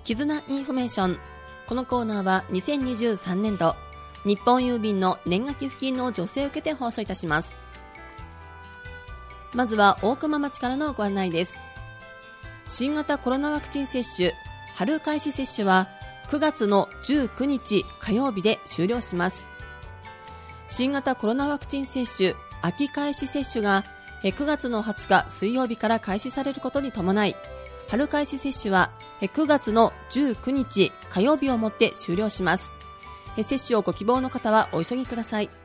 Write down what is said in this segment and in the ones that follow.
絆インフォメーション。このコーナーは2023年度日本郵便の年賀寄付金の助成を受けて放送いたします。まずは大熊町からのご案内です。新型コロナワクチン接種春開始接種は9月の19日火曜日で終了します。新型コロナワクチン接種秋開始接種が9月の20日水曜日から開始されることに伴い、春開始接種は9月の19日火曜日をもって終了します。接種をご希望の方はお急ぎください。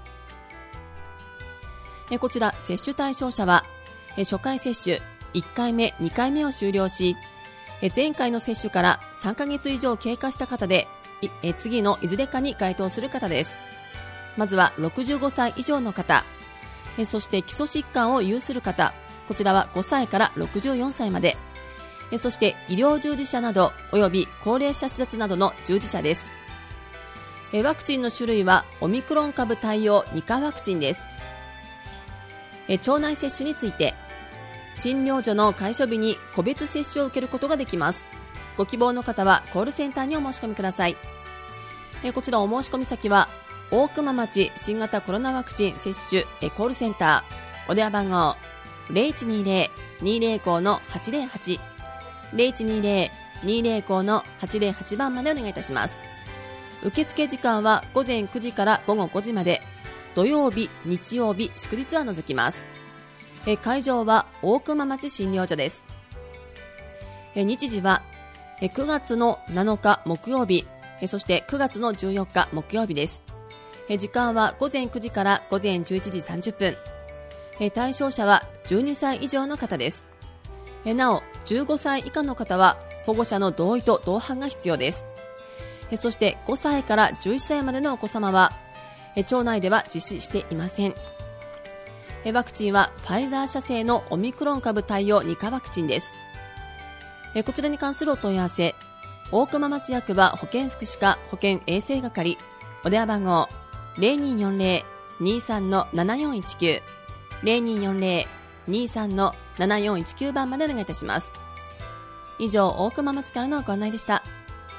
こちら接種対象者は初回接種1回目2回目を終了し、前回の接種から3ヶ月以上経過した方で次のいずれかに該当する方です。まずは65歳以上の方、そして基礎疾患を有する方、こちらは5歳から64歳まで、そして医療従事者などおよび高齢者施設などの従事者です。ワクチンの種類はオミクロン株対応2価ワクチンです。町内接種について、診療所の開所日に個別接種を受けることができます。ご希望の方はコールセンターにお申し込みください。こちらお申し込み先は大熊町新型コロナワクチン接種コールセンター、お電話番号 0120-205-808 0120-205-808 番までお願いいたします。受付時間は午前9時から午後5時まで、土曜日、日曜日、祝日は除きます。会場は大熊町診療所です。日時は9月の7日木曜日、そして9月の14日木曜日です。時間は午前9時から午前11時30分。対象者は12歳以上の方です。なお、15歳以下の方は保護者の同意と同伴が必要です。そして5歳から11歳までのお子様は町内では実施していません。ワクチンはファイザー社製のオミクロン株対応2価ワクチンです。こちらに関するお問い合わせ、大熊町役場保健福祉課保健衛生係、お電話番号 0240-23-7419 0240-23-7419 番までお願いいたします。以上、大熊町からのご案内でした。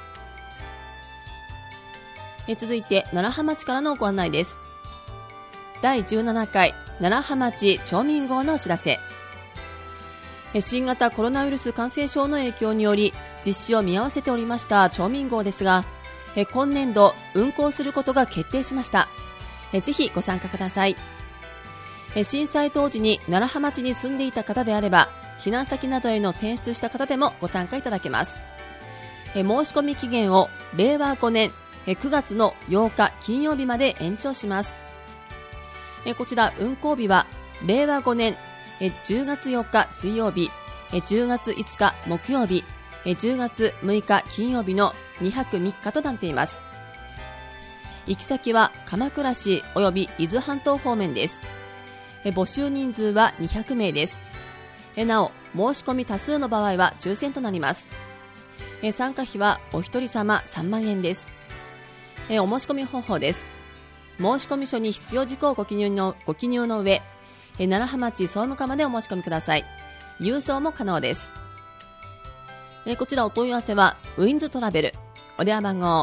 続いて楢葉町からのご案内です。第17回楢葉町町民号のお知らせ。新型コロナウイルス感染症の影響により実施を見合わせておりました町民号ですが、今年度運行することが決定しました。ぜひご参加ください。震災当時に楢葉町に住んでいた方であれば、避難先などへの転出した方でもご参加いただけます。申し込み期限を令和5年9月の8日金曜日まで延長します。こちら運行日は令和5年10月4日水曜日、10月5日木曜日、10月6日金曜日の2泊3日となっています。行き先は鎌倉市および伊豆半島方面です。募集人数は200名です。なお、申し込み多数の場合は抽選となります。参加費はお一人様3万円です。お申し込み方法です。申込書に必要事項をご記入の上、楢葉町総務課までお申し込みください。郵送も可能です。こちらお問い合わせはウィンズトラベル、お電話番号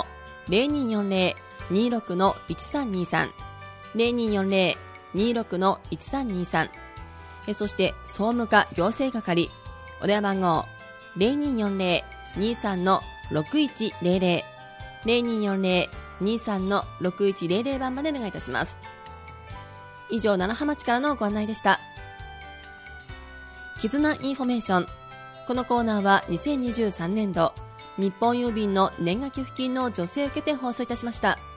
0240-26-1323 0240-26-1323、そして総務課行政係、お電話番号 0240-23-6100 0240-23-6100 番までお願いいたします。以上、楢葉町からのご案内でした。絆インフォメーション。このコーナーは2023年度日本郵便の年賀寄付金の助成を受けて放送いたしました。